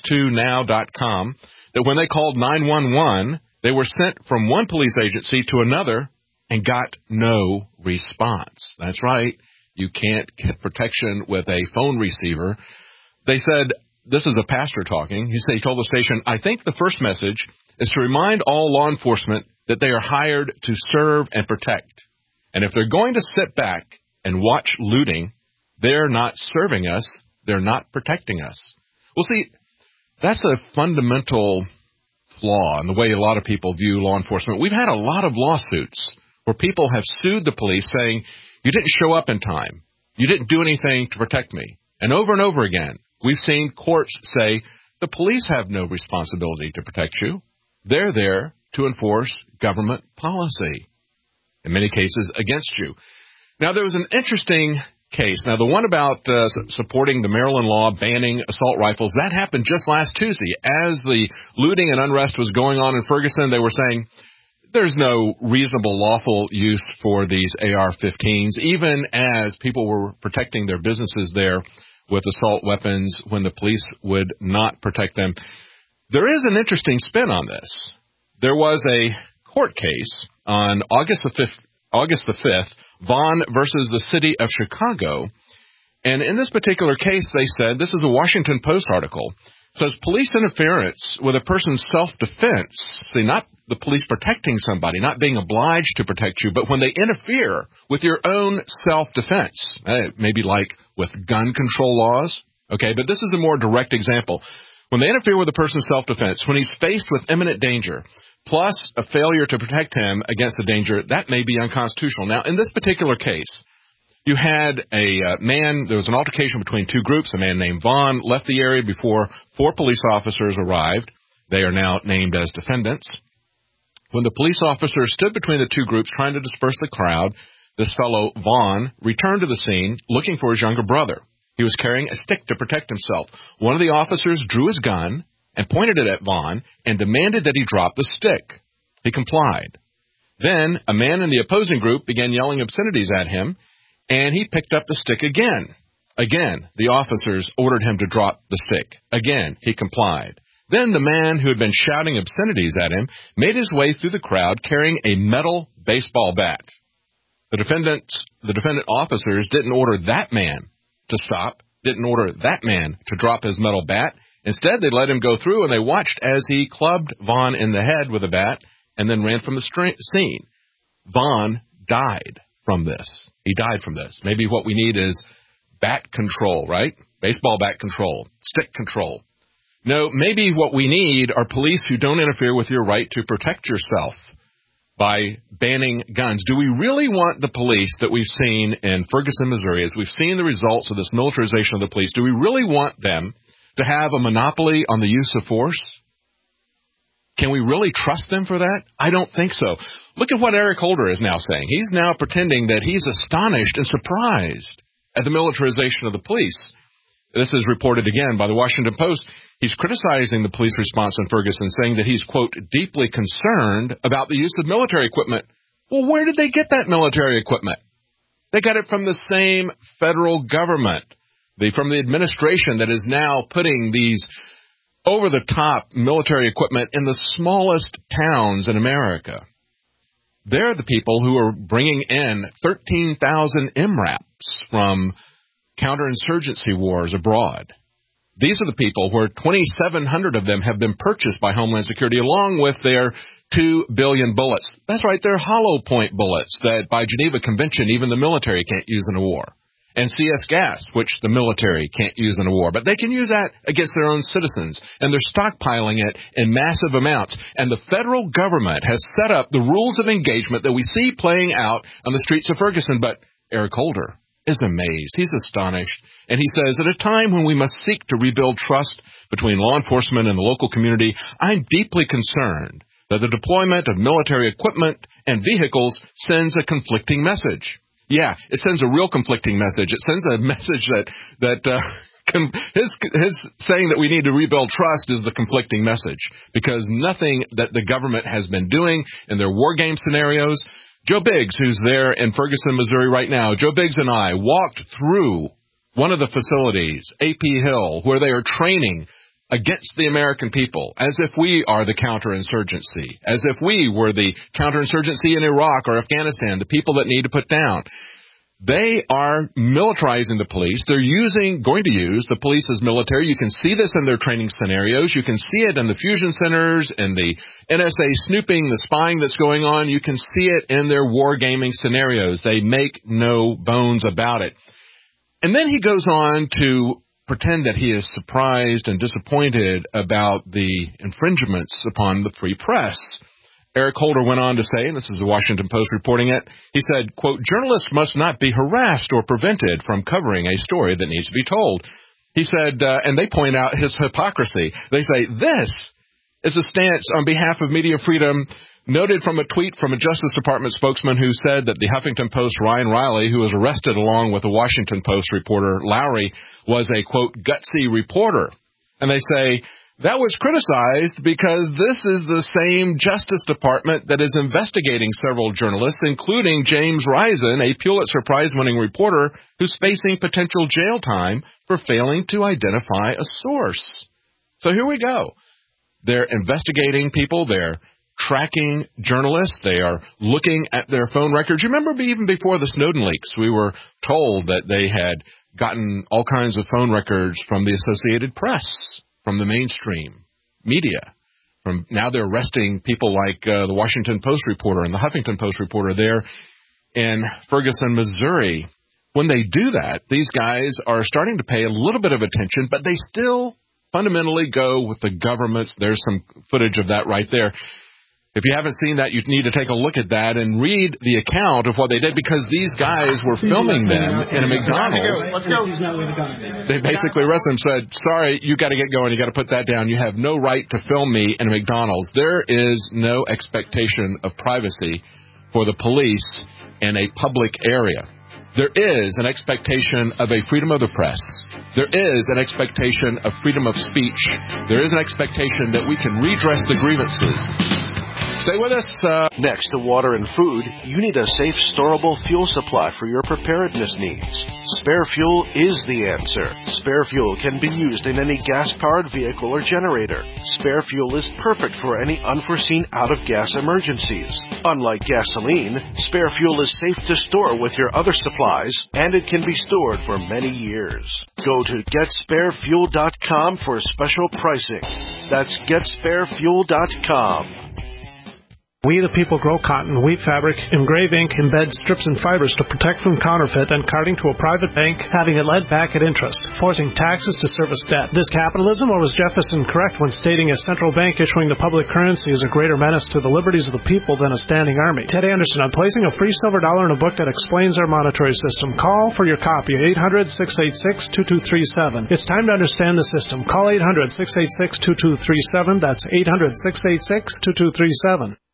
Fox2Now.com that when they called 911, they were sent from one police agency to another and got no response. That's right. You can't get protection with a phone receiver. They said, this is a pastor talking. He told the station, I think the first message is to remind all law enforcement that they are hired to serve and protect. And if they're going to sit back and watch looting, they're not serving us. They're not protecting us. Well, see, that's a fundamental flaw in the way a lot of people view law enforcement. We've had a lot of lawsuits where people have sued the police saying, you didn't show up in time. You didn't do anything to protect me. And over again, we've seen courts say the police have no responsibility to protect you. They're there to enforce government policy, in many cases against you. Now, there was an interesting case. Now, the one about supporting the Maryland law banning assault rifles, that happened just last Tuesday. As the looting and unrest was going on in Ferguson, they were saying there's no reasonable lawful use for these AR-15s, even as people were protecting their businesses there with assault weapons when the police would not protect them. There is an interesting spin on this. There was a court case on August the 5th, Vaughn versus the city of Chicago. And in this particular case, they said, this is a Washington Post article, says police interference with a person's self-defense, see, not the police protecting somebody, not being obliged to protect you, but when they interfere with your own self-defense, maybe like with gun control laws, okay, but this is a more direct example. When they interfere with a person's self-defense, when he's faced with imminent danger, plus a failure to protect him against the danger, that may be unconstitutional. Now, in this particular case, you had a man, there was an altercation between 2 groups. A man named Vaughn left the area before 4 police officers arrived. They are now named as defendants. When the police officers stood between the 2 groups trying to disperse the crowd, this fellow, Vaughn, returned to the scene looking for his younger brother. He was carrying a stick to protect himself. One of the officers drew his gun and pointed it at Vaughn and demanded that he drop the stick. He complied. Then a man in the opposing group began yelling obscenities at him, and he picked up the stick again. Again, the officers ordered him to drop the stick. Again, he complied. Then the man who had been shouting obscenities at him made his way through the crowd carrying a metal baseball bat. The defendant officers didn't order that man to stop, didn't order that man to drop his metal bat. Instead, they let him go through, and they watched as he clubbed Vaughn in the head with a bat and then ran from the scene. Vaughn died from this. He died from this. Maybe what we need is bat control, right? Baseball bat control, stick control. No, maybe what we need are police who don't interfere with your right to protect yourself by banning guns. Do we really want the police that we've seen in Ferguson, Missouri, as we've seen the results of this militarization of the police, do we really want them to have a monopoly on the use of force? Can we really trust them for that? I don't think so. Look at what Eric Holder is now saying. He's now pretending that he's astonished and surprised at the militarization of the police. This is reported again by the Washington Post. He's criticizing the police response in Ferguson, saying that he's, quote, deeply concerned about the use of military equipment. Well, where did they get that military equipment? They got it from the same federal government, from the administration that is now putting these over-the-top military equipment in the smallest towns in America. They're the people who are bringing in 13,000 MRAPs from counterinsurgency wars abroad. These are the people where 2,700 of them have been purchased by Homeland Security along with their 2 billion bullets. That's right, they're hollow point bullets that by Geneva Convention even the military can't use in a war. And CS gas, which the military can't use in a war. But they can use that against their own citizens. And they're stockpiling it in massive amounts. And the federal government has set up the rules of engagement that we see playing out on the streets of Ferguson. But Eric Holder is amazed. He's astonished. And he says, at a time when we must seek to rebuild trust between law enforcement and the local community, I'm deeply concerned that the deployment of military equipment and vehicles sends a conflicting message. Yeah, it sends a real conflicting message. It sends a message his saying that we need to rebuild trust is the conflicting message, because nothing that the government has been doing in their war game scenarios. Joe Biggs, who's there in Ferguson, Missouri right now, Joe Biggs and I walked through one of the facilities, AP Hill, where they are training against the American people, as if we are the counterinsurgency, as if we were the counterinsurgency in Iraq or Afghanistan, the people that need to put down. They are militarizing the police. They're going to use the police as military. You can see this in their training scenarios. You can see it in the fusion centers and the NSA snooping, the spying that's going on. You can see it in their war gaming scenarios. They make no bones about it. And then he goes on to pretend that he is surprised and disappointed about the infringements upon the free press. Eric Holder went on to say, and this is the Washington Post reporting it, he said, quote, journalists must not be harassed or prevented from covering a story that needs to be told. He said, and they point out his hypocrisy. They say, this is a stance on behalf of media freedom noted from a tweet from a Justice Department spokesman who said that the Huffington Post Ryan Riley, who was arrested along with the Washington Post reporter Lowry, was a, quote, gutsy reporter. And they say that was criticized because this is the same Justice Department that is investigating several journalists, including James Risen, a Pulitzer Prize-winning reporter who's facing potential jail time for failing to identify a source. So here we go. They're investigating people. They're tracking journalists. They are looking at their phone records. You remember even before the Snowden leaks, we were told that they had gotten all kinds of phone records from the Associated Press, from the mainstream media. Now they're arresting people like the Washington Post reporter and the Huffington Post reporter there in Ferguson, Missouri. When they do that, these guys are starting to pay a little bit of attention, but they still fundamentally go with the government's. There's some footage of that right there. If you haven't seen that, you need to take a look at that and read the account of what they did, because these guys were filming them in a McDonald's. Let's go. They basically arrested them and said, sorry, you got to get going. You got to put that down. You have no right to film me in a McDonald's. There is no expectation of privacy for the police in a public area. There is an expectation of a freedom of the press. There is an expectation of freedom of speech. There is an expectation that we can redress the grievances. Stay with us. Next to water and food, you need a safe, storable fuel supply for your preparedness needs. Spare Fuel is the answer. Spare Fuel can be used in any gas-powered vehicle or generator. Spare Fuel is perfect for any unforeseen out-of-gas emergencies. Unlike gasoline, Spare Fuel is safe to store with your other supplies, and it can be stored for many years. Go to GetSpareFuel.com for special pricing. That's GetSpareFuel.com. We the people grow cotton, weave fabric, engrave ink, embed strips and fibers to protect from counterfeit and carting to a private bank, having it led back at interest, forcing taxes to service debt. This capitalism, or was Jefferson correct when stating a central bank issuing the public currency is a greater menace to the liberties of the people than a standing army? Ted Anderson, I'm placing a free silver dollar in a book that explains our monetary system. Call for your copy, 800-686-2237. It's time to understand the system. Call 800-686-2237. That's 800-686-2237.